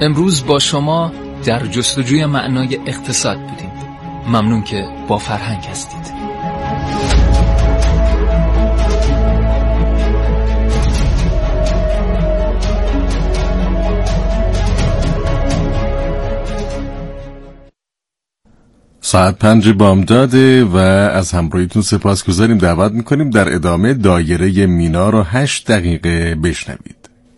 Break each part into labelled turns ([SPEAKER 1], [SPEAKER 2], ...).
[SPEAKER 1] امروز با شما در جستجوی معنای اقتصاد بودیم. ممنون که با فرهنگ هستید.
[SPEAKER 2] ساعت 5 بامداده و از همراهیتون سپاسگزاریم. دعوت میکنیم در ادامه دایره مینا رو 8 دقیقه بشنوید.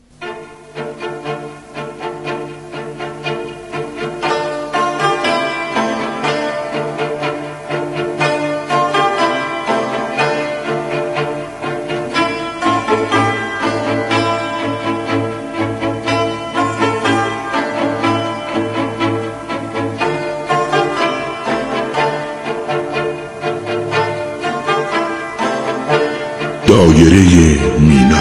[SPEAKER 3] دایره مینا،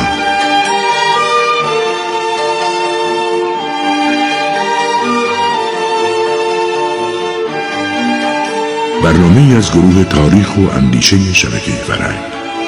[SPEAKER 3] برنامه‌ای از گروه تاریخ و اندیشه شبکه فرهنگ.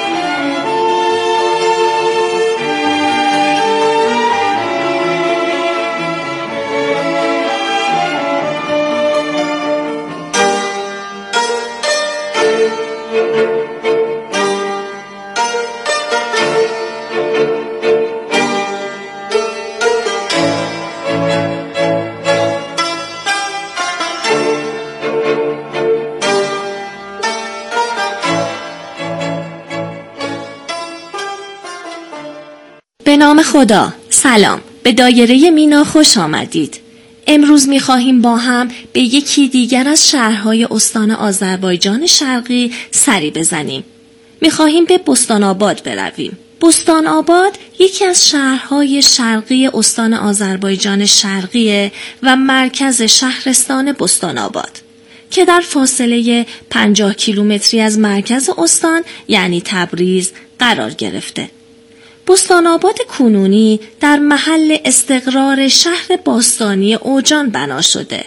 [SPEAKER 4] به نام خدا، سلام، به دایره مینا خوش آمدید. امروز می‌خواهیم با هم به یکی دیگر از شهرهای استان آذربایجان شرقی سری بزنیم. می‌خواهیم به بستان‌آباد برویم. بستان‌آباد یکی از شهرهای شرقی استان آذربایجان شرقی و مرکز شهرستان بستان‌آباد که در فاصله 50 کیلومتری از مرکز استان یعنی تبریز قرار گرفته. بستان‌آباد کنونی در محل استقرار شهر باستانی اوجان بنا شده.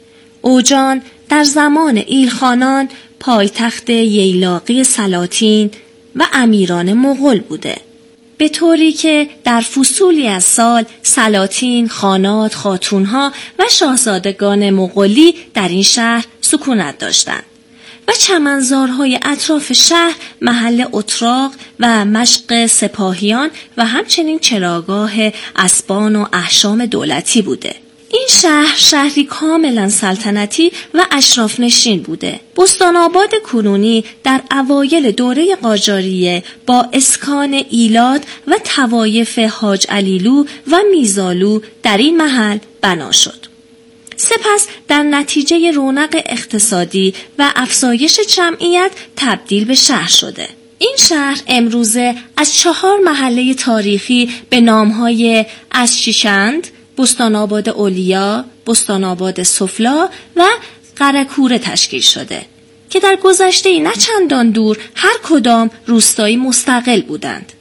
[SPEAKER 4] اوجان در زمان ایلخانان پایتخت ییلاقی سلاطین و امیران مغول بوده، به طوری که در فصولی از سال سلاطین، خانات، خاتونها و شاهزادگان مغولی در این شهر سکونت داشتند و چمنزارهای اطراف شهر محل اتراق و مشق سپاهیان و همچنین چراگاه اسبان و احشام دولتی بوده. این شهر شهری کاملا سلطنتی و اشراف نشین بوده. بستان‌آباد کنونی در اوایل دوره قاجاریه با اسکان ایلات و طوایف حاج علیلو و میزالو در این محل بنا شد. سپس در نتیجه رونق اقتصادی و افزایش جمعیت تبدیل به شهر شده. این شهر امروزه از 4 محله تاریخی به نامهای ازشیشند، بستان‌آباد اولیا، بستان‌آباد سفلا و قره‌کوره تشکیل شده که در گذشته نه چندان دور هر کدام روستایی مستقل بودند.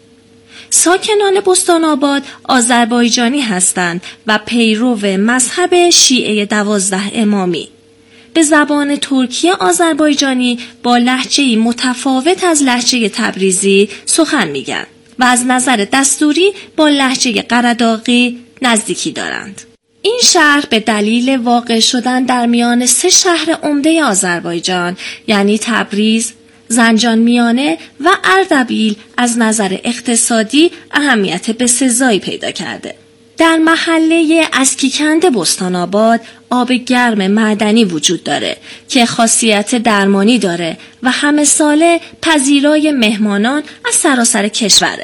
[SPEAKER 4] ساکنان بستان‌آباد آذربایجانی هستند و پیرو مذهب شیعه 12 امامی. به زبان ترکی آذربایجانی با لهجه‌ای متفاوت از لهجه تبریزی سخن میگن و از نظر دستوری با لهجه قره‌داغی نزدیکی دارند. این شهر به دلیل واقع شدن در میان 3 شهر عمده آذربایجان یعنی تبریز، زنجان میانه و اردبیل از نظر اقتصادی اهمیت بسزایی پیدا کرده. در محله اسکیکند بستان‌آباد آب گرم معدنی وجود داره که خاصیت درمانی داره و همه ساله پذیرای مهمانان از سراسر کشوره.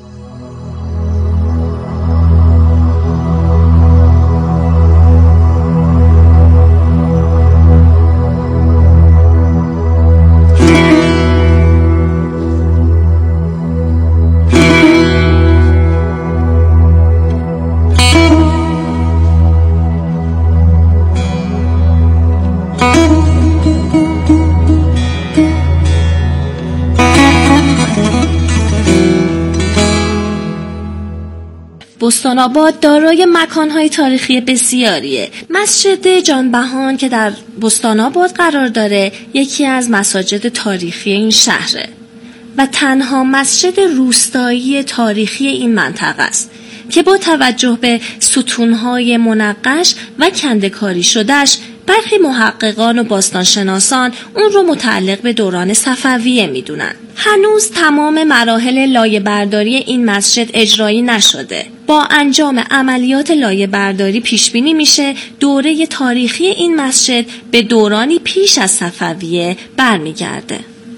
[SPEAKER 4] بستان‌آباد دارای مکان‌های تاریخی بسیاریه. مسجد جانبهان که در بستان‌آباد قرار داره یکی از مساجد تاریخی این شهره و تنها مسجد روستایی تاریخی این منطقه است که با توجه به ستونهای منقش و کنده‌کاری شدهش برخی محققان و باستانشناسان اون رو متعلق به دوران صفویه میدونن. هنوز تمام مراحل لایه برداری این مسجد اجرایی نشده. با انجام عملیات لایه برداری پیش بینی میشه دوره تاریخی این مسجد به دورانی پیش از صفویه برمیگرده.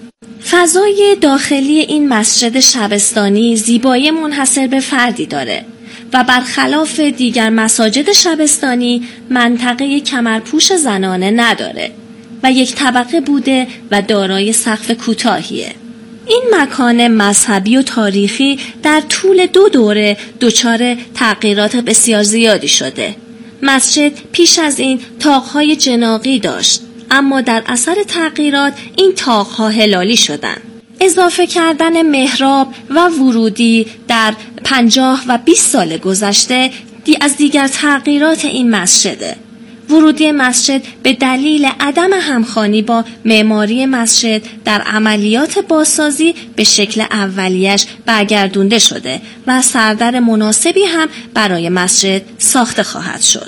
[SPEAKER 4] فضای داخلی این مسجد شبستانی زیبایی منحصر به فردی داره و برخلاف دیگر مساجد شبستانی منطقه کمرپوش زنانه نداره و یک طبقه بوده و دارای سقف کوتاهیه. این مکان مذهبی و تاریخی در طول 2 دوره دچار تغییرات بسیار زیادی شده. مسجد پیش از این طاق‌های جناغی داشت، اما در اثر تغییرات این طاق‌ها هلالی شدند. اضافه کردن محراب و ورودی در 50 و 20 سال گذشته از دیگر تغییرات این مسجده. ورودی مسجد به دلیل عدم همخوانی با معماری مسجد در عملیات بازسازی به شکل اولیش برگردونده شده و سردر مناسبی هم برای مسجد ساخته خواهد شد.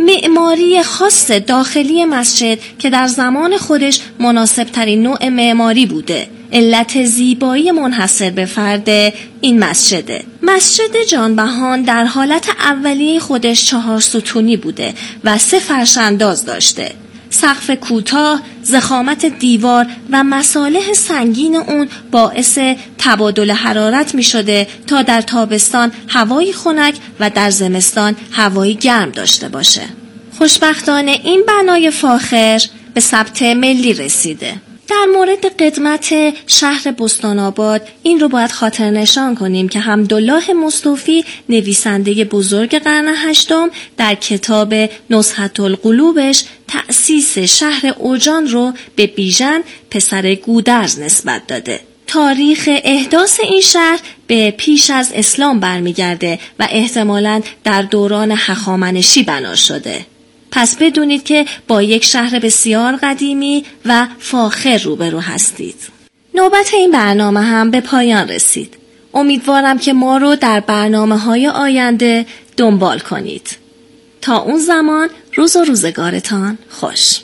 [SPEAKER 4] معماری خاص داخلی مسجد که در زمان خودش مناسب ترین نوع معماری بوده، علت زیبایی منحصر به فرد این مسجده. مسجد جانبهان در حالت اولیه خودش 4 ستونی بوده و 3 فرشانداز داشته. سقف کوتاه، ضخامت دیوار و مصالح سنگین اون باعث تبادل حرارت می شده تا در تابستان هوای خنک و در زمستان هوای گرم داشته باشه. خوشبختانه این بنای فاخر به ثبت ملی رسیده. در مورد قدمت شهر بستان‌آباد این رو باید خاطر نشان کنیم که حمدالله مصطفی نویسنده بزرگ قرن 8 در کتاب نزهة القلوبش تأسیس شهر اوجان رو به بیژن پسر گودرز نسبت داده. تاریخ احداث این شهر به پیش از اسلام برمیگرده و احتمالاً در دوران هخامنشی بنا شده. پس بدونید که با یک شهر بسیار قدیمی و فاخر روبرو هستید. نوبت این برنامه هم به پایان رسید. امیدوارم که ما رو در برنامه‌های آینده دنبال کنید. تا اون زمان روز و روزگارتان خوش.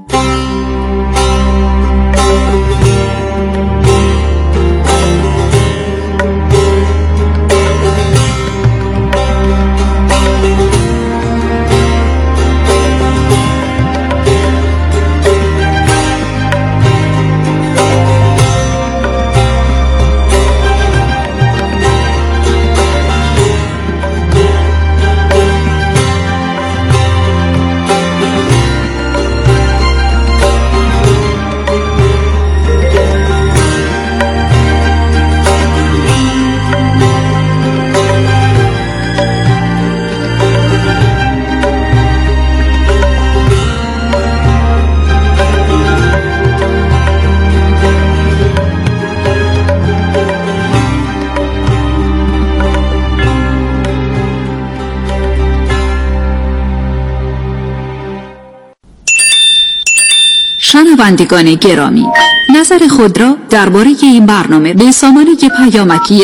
[SPEAKER 5] شنوندگان گرامی، نظر خود را درباره این برنامه به سامانه پیامکی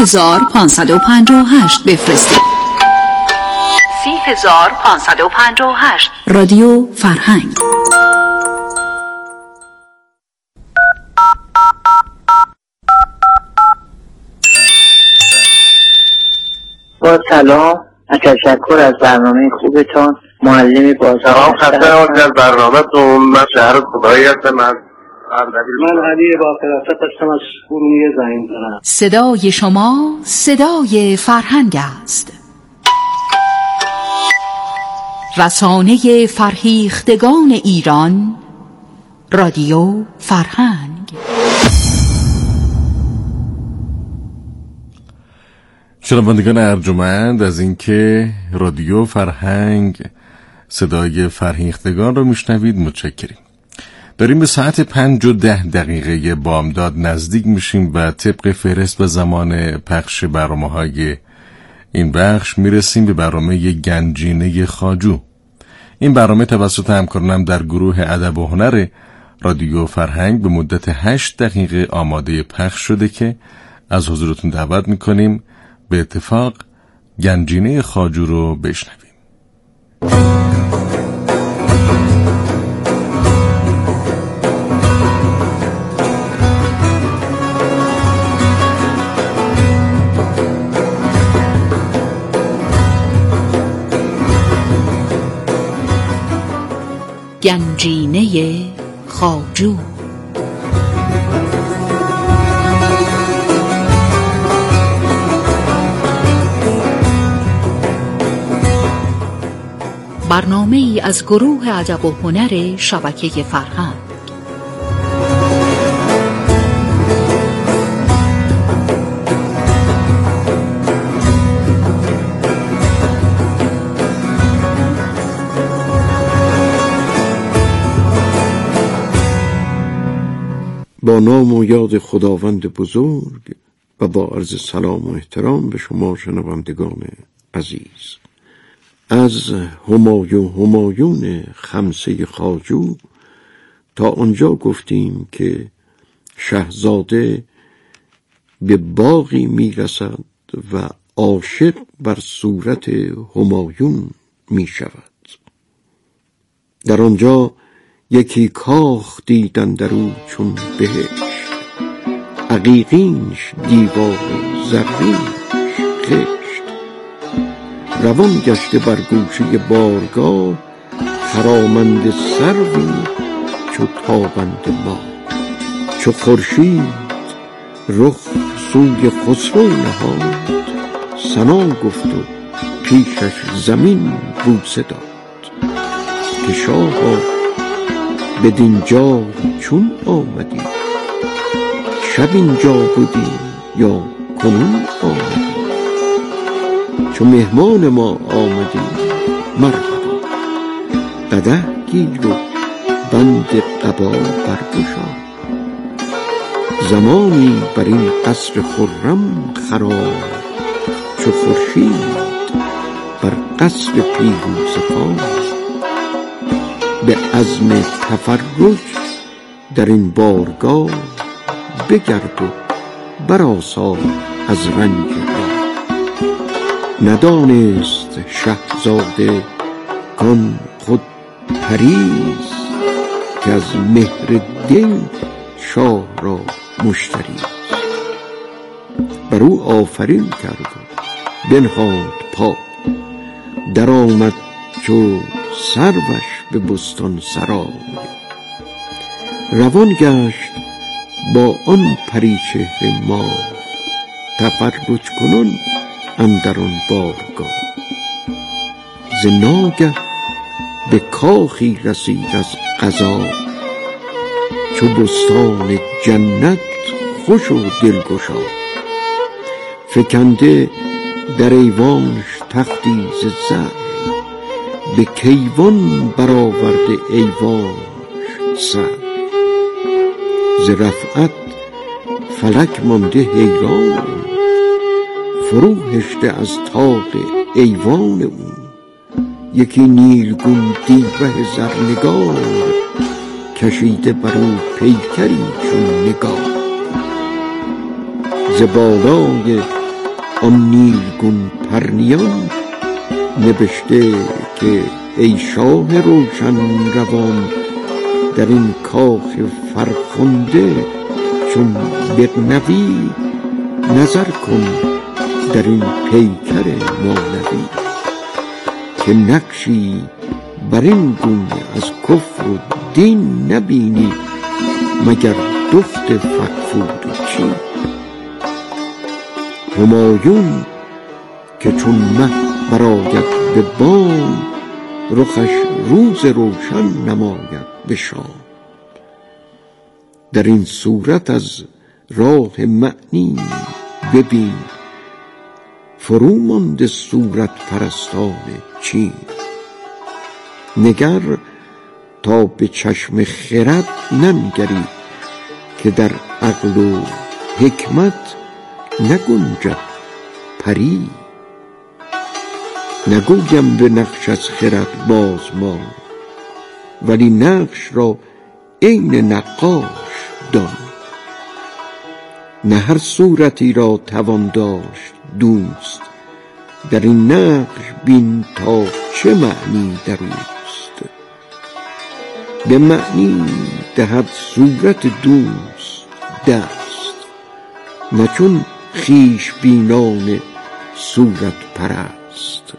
[SPEAKER 5] 30558 بفرستید. 30558 رادیو فرهنگ.
[SPEAKER 6] با سلام و تشکر از برنامه خوبتان. معلمی بازار
[SPEAKER 7] خسته نباشید از برنامه‌تون. من شهر کودایی هستم. من
[SPEAKER 6] علی با فراست هستم از ارومیه زنگ زدم.
[SPEAKER 5] صدای شما صدای فرهنگ است. رسانه فرهیختگان ایران، رادیو فرهنگ.
[SPEAKER 2] شنوندگان ارجمند، از اینکه رادیو فرهنگ صدای فرهیختگان رو میشنوید متشکریم. داریم به ساعت 5:10 بامداد نزدیک میشیم و طبق فهرست و زمان پخش برنامه‌های این بخش میرسیم به برنامه گنجینه خواجو. این برنامه توسط همکارانم در گروه ادب و هنر رادیو فرهنگ به مدت 8 دقیقه آماده پخش شده که از حضورتون دعوت میکنیم به اتفاق گنجینه خواجو رو بشنویم.
[SPEAKER 5] گنجینه خواجو. برنامه ای از گروه ادب و هنر شبکه فرهنگ.
[SPEAKER 8] با نام و یاد خداوند بزرگ و با عرض سلام و احترام به شما شنوندگان عزیز، از همایون خمسه خواجو تا آنجا گفتیم که شهزاده به باغی میرسد و عاشق بر صورت همایون می شود. در آنجا یکی کاخ دیدن در او چون بهشت، عقیقینش دیوار زرینش خشت. روان گشته بر گوشه بارگاه، خرامنده سروی چو تابنده ما. چو خورشید رخ سوی خسرو نهاد، ثنا گفت و پیشش زمین بوسه داد. که شاها بدین جا چون آمدی، شب اینجا بودی یا کنون آمدی؟ چو مهمان ما آمدی مرحبا، قدح گیر و بند قبا برگشا. زمانی بر این قصر خرم خرام، چو خورشید بر قصر پیروزه خان. به عزم تفرج در این بارگاه، بگرد و برآسای از رنج راه. ندانست شهزاده کان خود پریست، که از مهر دل شاه را مشتریست. بر او آفرین کرد و بنهاد پا، در آمد چو سروش به بستان سرای. روان گشت با آن پری چهره ما، تفرج کنان اندر آن بارگاه. ز ناگه به کاخی رسید از قضا، چو بستان جنت خوش و دلگشا. فکنده در ایوانش تختی ز زر، به کیوان برآورده ایوانش سر. ز رفعت فلک مانده حیران، فرو هشته از طاق ایوان او. یکی نیلگون دیبه زرنگار، کشیده بر او پیکری چون نگار. ز بالای آن نیلگون پرنیان، نبشته که ای شاه روشن روان. در این کاخ فرخنده چون بغنوی، نظر کن در این پیکر مانوی. که نقشی بر این گونه از کفر و دین نبینی، مگر دخت فکفود و چین. همایون که چون مه برآید به بام، رخش روز روشن نماید به شام. در این صورت از راه معنی ببین، فرو مانده صورت پرستان چین. نگر تا به چشم خرد ننگری، که در عقل و حکمت نگنجد پری. نگویم به نقش از خرد باز ما، ولی نقش را عین نقاش دان. نه هر صورتی را توان داشت دوست، در این نقش بین تا چه معنی در اوست. به معنی دهد صورت دوست دست، نه چون خویش بینان صورت پرست.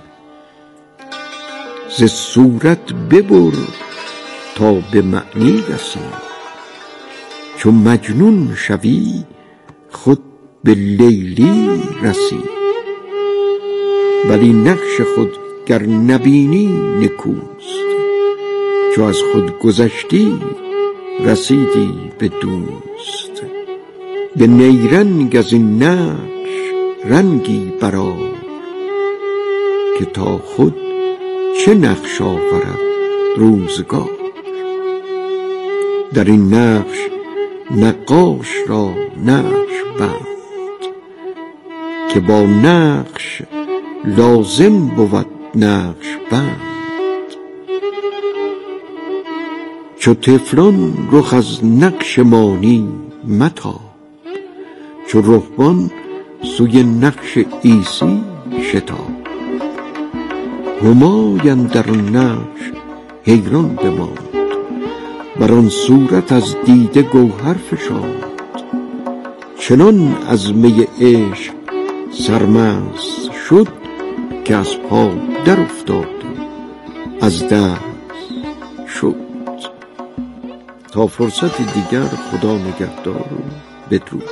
[SPEAKER 8] ز صورت ببر تا به معنی رسی، چون مجنون شوی خود به لیلی رسی. ولی نقش خود گر نبینی نکوست، چو از خود گذشتی رسیدی به دوست. به نیرنگ از این نقش رنگی برآر، که تا خود چه نقش آورد روزگار. در این نقش نقاش را نقش بند، که با نقش لازم بود نقش بند. چو طفلان رخ از نقش مانی متاب، چو رهبان سوی نقش عیسی شتاب. همای اندر نقش حیران بماند، بر آن صورت از دیده گوهر فشاند. چنان از می عشق سرمست شد، که از پا در افتاد و از دست شد. تا فرصت دیگر خدا نگهدار و بدرود.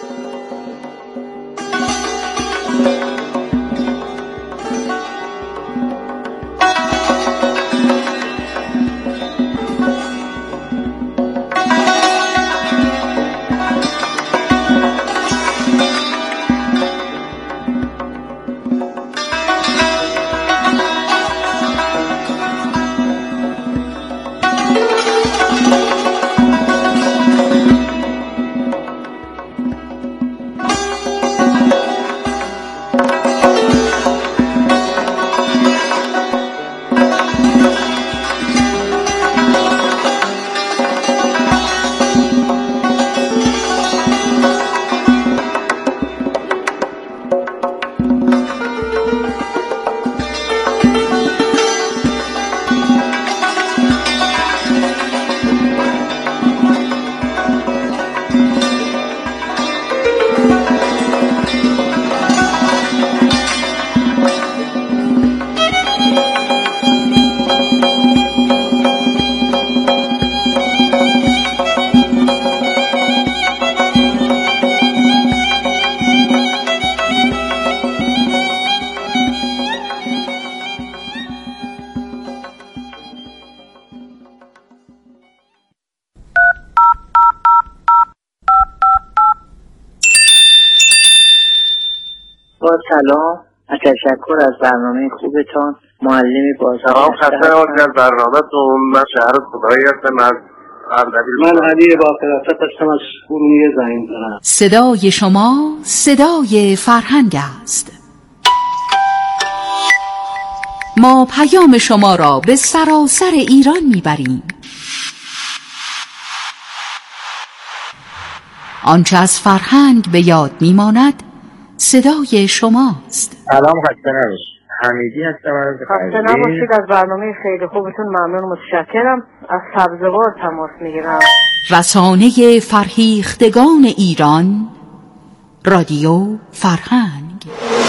[SPEAKER 6] سلام، تشکر از برنامه خوبتان. معلمی بازار.
[SPEAKER 7] سلام، خسته نباشید از برنامه‌تون. من شهر خدایی هستم از اردبیل.
[SPEAKER 9] من علی با فرصت هستم از ارومیه زنگ زدم.
[SPEAKER 5] صدای شما صدای فرهنگ است. ما پیام شما را به سراسر ایران میبریم. آنچه از فرهنگ به یاد میماند صدای شماست.
[SPEAKER 10] سلام، خسته نباشید. حمیدی هستم از
[SPEAKER 11] خسته نباشید از برنامه خیلی خوبتون. ممنون، متشکرم. از سبزوار تماس میگیرم.
[SPEAKER 5] رسانه فرهیختگان ایران، رادیو فرهنگ.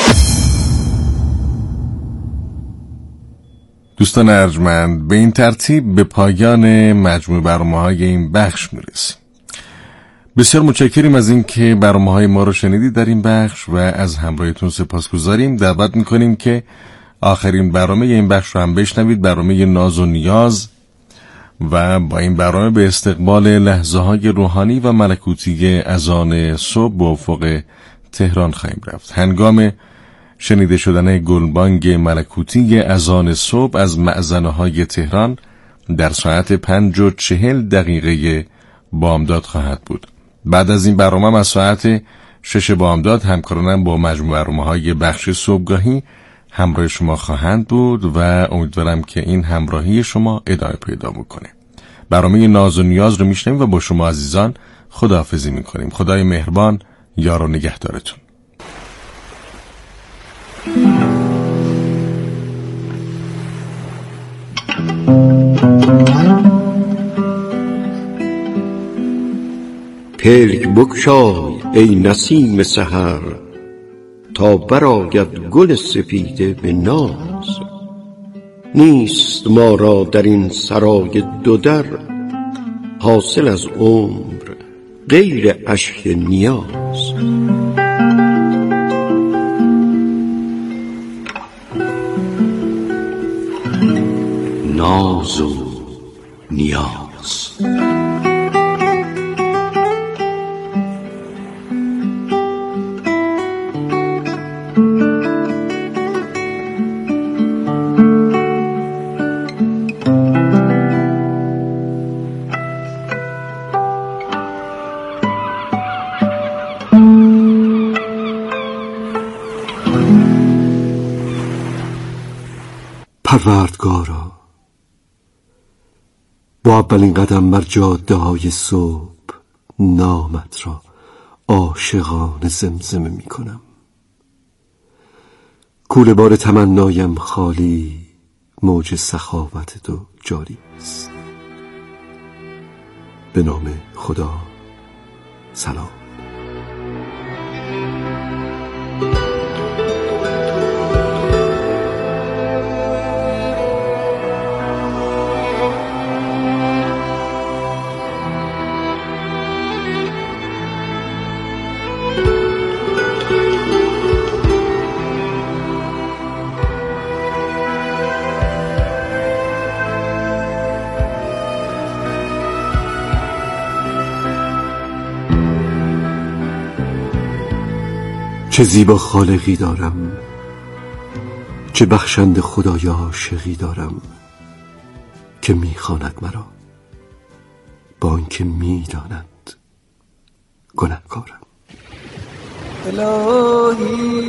[SPEAKER 2] دوستان ارجمند، به این ترتیب به پایان مجموع برنامه‌های این بخش میرسیم. بسیار متشکریم از اینکه برنامه‌های ما رو شنیدید در این بخش و از همراهیتون سپاسگزاریم. دعوت میکنیم که آخرین برنامه این بخش رو هم بشنوید، برنامه ناز و نیاز، و با این برنامه به استقبال لحظه‌های روحانی و ملکوتی اذان صبح به افق تهران خواهیم رفت. هنگام شنیده شدن گلبانگ ملکوتی اذان صبح از مأذنه‌های تهران در ساعت 5:40 بامداد خواهد بود. بعد از این برنامه از ساعت 6 بامداد همکارانم با مجموع برنامه‌های بخش صبحگاهی همراه شما خواهند بود و امیدوارم که این همراهی شما ادامه پیدا بکنه. برنامه ناز و نیاز رو میشنویم و با شما عزیزان خداحافظی میکنیم. خدای مهربان یار و نگهدارتون.
[SPEAKER 8] پلک بگشای ای نسیم سحر، تا برآید گل سپیده به ناز. نیست ما را در این سرای دو در، حاصل از عمر غیر اشک نیاز. ناز و نیاز.
[SPEAKER 12] پروردگارا، با اولین قدم بر جاده های صبح نامت را عاشقانه زمزمه می کنم. کوله بار تمنایم خالی، موج سخاوت تو جاری است. به نام خدا، سلام. چه زیبا خالقی دارم، چه بخشنده خدای عاشقی دارم که میخواند مرا، با آنکه میداند گنهکارم.
[SPEAKER 13] الهی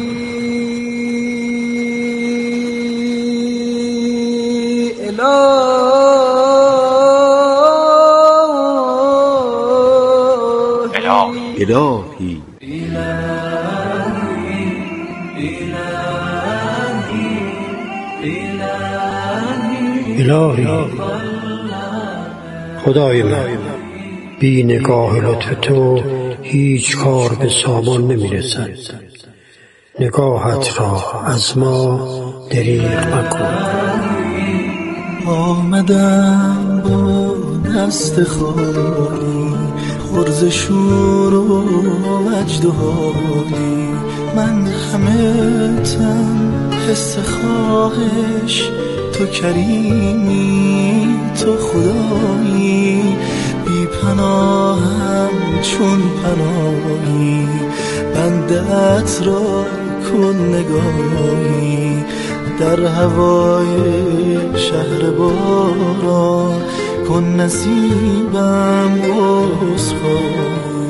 [SPEAKER 8] الهی
[SPEAKER 14] الهی خدای من، بی نگاه لطف تو هیچ کار به سامان نمیرسد. نگاهت را از ما دریغ مکن.
[SPEAKER 13] آمدم با دست خالی، خرز شور و وجد و حالی. من همه تن حس خواهش، تو کریمی، تو خدایی. بی پناهم چون پناهی، بندت را کن نگاهی. در هوای شهر باران کن نصیبم عذرخواهی.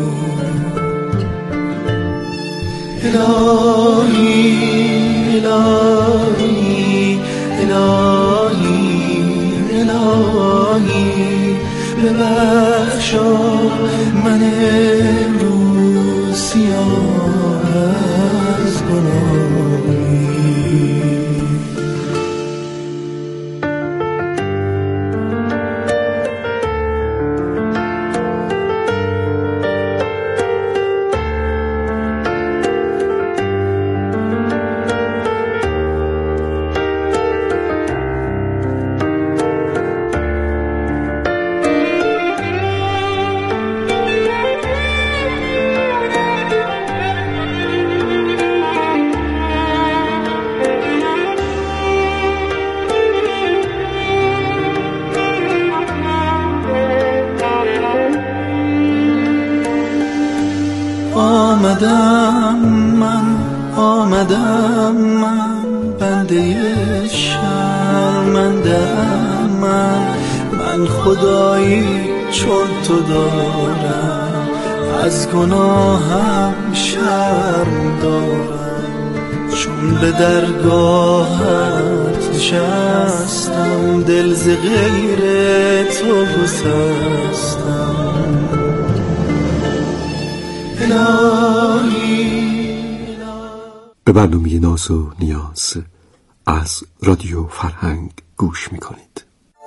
[SPEAKER 13] الهی الهی الهی الهی ببخشا من امروز سیاه از گناهی. آمدم من بنده شرمنده‌ام. من خدایی چون تو دارم، از گناهم شرم دارم. چون به درگاهت نشستم، دل ز غیر تو گسستم.
[SPEAKER 12] به برنامه ناز و نیاز از رادیو فرهنگ گوش میکنید.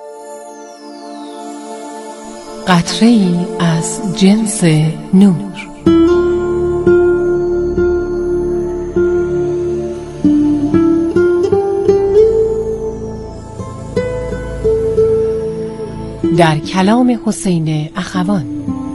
[SPEAKER 15] قطره‌ای از جنس نور. در کلام حسین اخوان.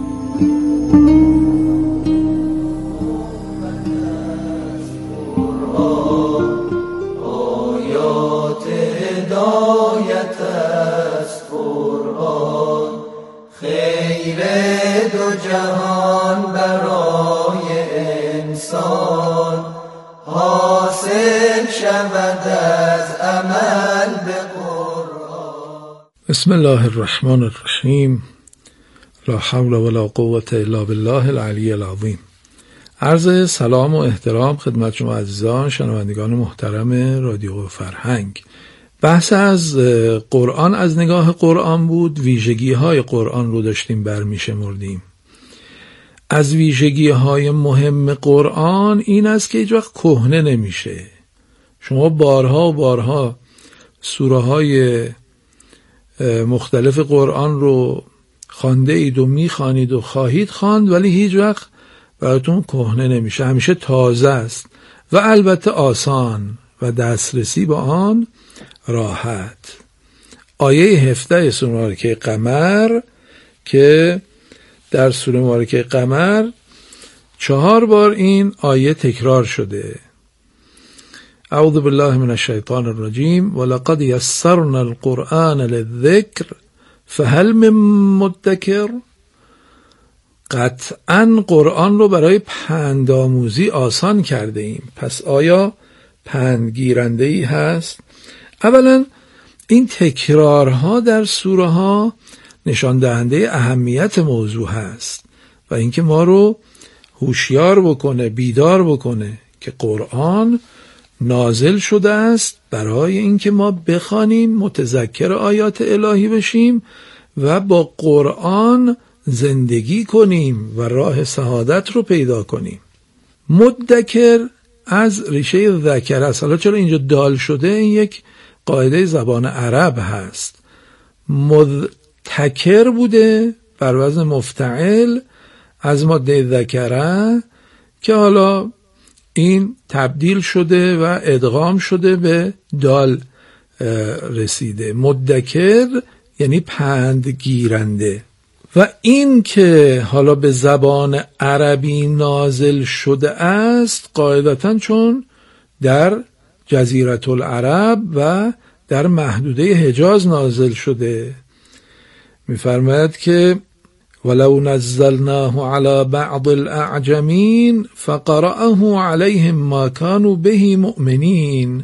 [SPEAKER 13] آیات هدایت است قرآن، خیر دو جهان برای انسان، حاصل شود از عمل به قرآن.
[SPEAKER 16] بسم الله الرحمن الرحیم. لا حول ولا قوة الا بالله العلی العظیم. عرض سلام و احترام خدمت شما عزیزان شنوندگان محترم رادیو فرهنگ. بحث از قرآن از نگاه قرآن بود. ویژگی های قرآن رو داشتیم برمیشمردیم. از ویژگی های مهم قرآن این است که هیچ وقت کهنه نمیشه. شما بارها و بارها سوره های مختلف قرآن رو خوانده اید و میخوانید و خواهید خواند، ولی هیچ وقت براتون کهنه نمیشه، همیشه تازه است و البته آسان و دسترسی با آن راحت. آیه 17 سوره مبارکه قمر که در سوره مبارکه قمر 4 بار این آیه تکرار شده. اعوذ بالله من الشیطان الرجیم ولقد یسرنا القرآن للذکر فهل من مدکر. قطعاً قرآن رو برای پندآموزی آسان کرده ایم، پس آیا پندگیرنده ای هست؟ اولا این تکرارها در سوره ها نشان دهنده اهمیت موضوع هست و اینکه ما رو هوشیار بکنه، بیدار بکنه که قرآن نازل شده است برای اینکه ما بخوانیم، متذکر آیات الهی بشیم و با قرآن زندگی کنیم و راه سعادت رو پیدا کنیم. مدکر از ریشه ذکر است. حالا چرا اینجا دال شده؟ این یک قاعده زبان عرب هست. مدتکر بوده بر وزن مفتعل از ماده ذکره که حالا این تبدیل شده و ادغام شده به دال رسیده. مدکر یعنی پندگیرنده. و این که حالا به زبان عربی نازل شده است قاعدتاً چون در جزیره العرب و در محدوده حجاز نازل شده. می‌فرماید که ولو نزلناه على بعض الاعجمین فقرأه عليهم ما كانوا به مؤمنین.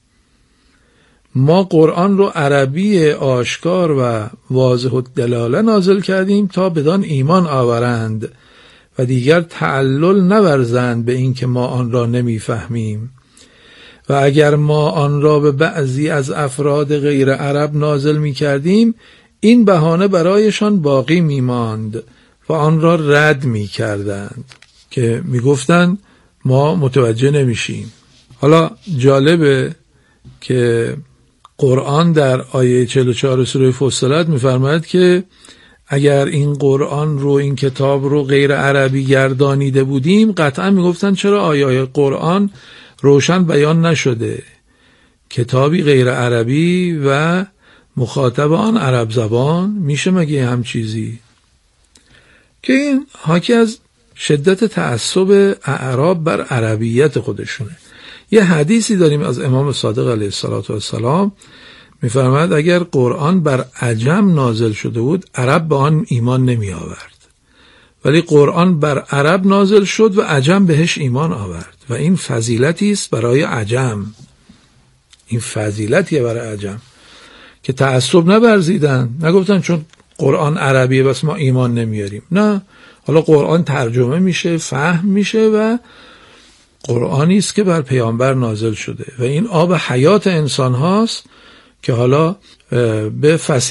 [SPEAKER 16] ما قرآن رو عربی آشکار و واضح الدلاله نازل کردیم تا بدان ایمان آورند و دیگر تعلل نورزند به این که ما آن را نمیفهمیم. و اگر ما آن را به بعضی از افراد غیر عرب نازل می کردیم این بهانه برایشان باقی می ماند و آن را رد می کردند که می گفتند ما متوجه نمیشیم. حالا جالبه که قرآن در آیه 44 سوره فصلت می‌فرماید که اگر این قرآن رو، این کتاب رو غیر عربی گردانیده بودیم قطعا میگفتن چرا آیه قرآن روشن بیان نشده. کتابی غیر عربی و مخاطب آن عرب زبان میشه مگه هم چیزی؟ که این حاکی از شدت تعصب اعراب بر عربیت خودشونه. یه حدیثی داریم از امام صادق علیه السلام میفرماید اگر قرآن بر عجم نازل شده بود عرب به آن ایمان نمی آورد، ولی قرآن بر عرب نازل شد و عجم بهش ایمان آورد و این فضیلتی است برای عجم. این فضیلتیه برای عجم که تعصب نورزیدن، نگفتن چون قرآن عربیه بس ما ایمان نمیاریم. نه، حالا قرآن ترجمه میشه، فهم میشه و قرآنی است که بر پیامبر نازل شده و این آب حیات انسان هاست که حالا به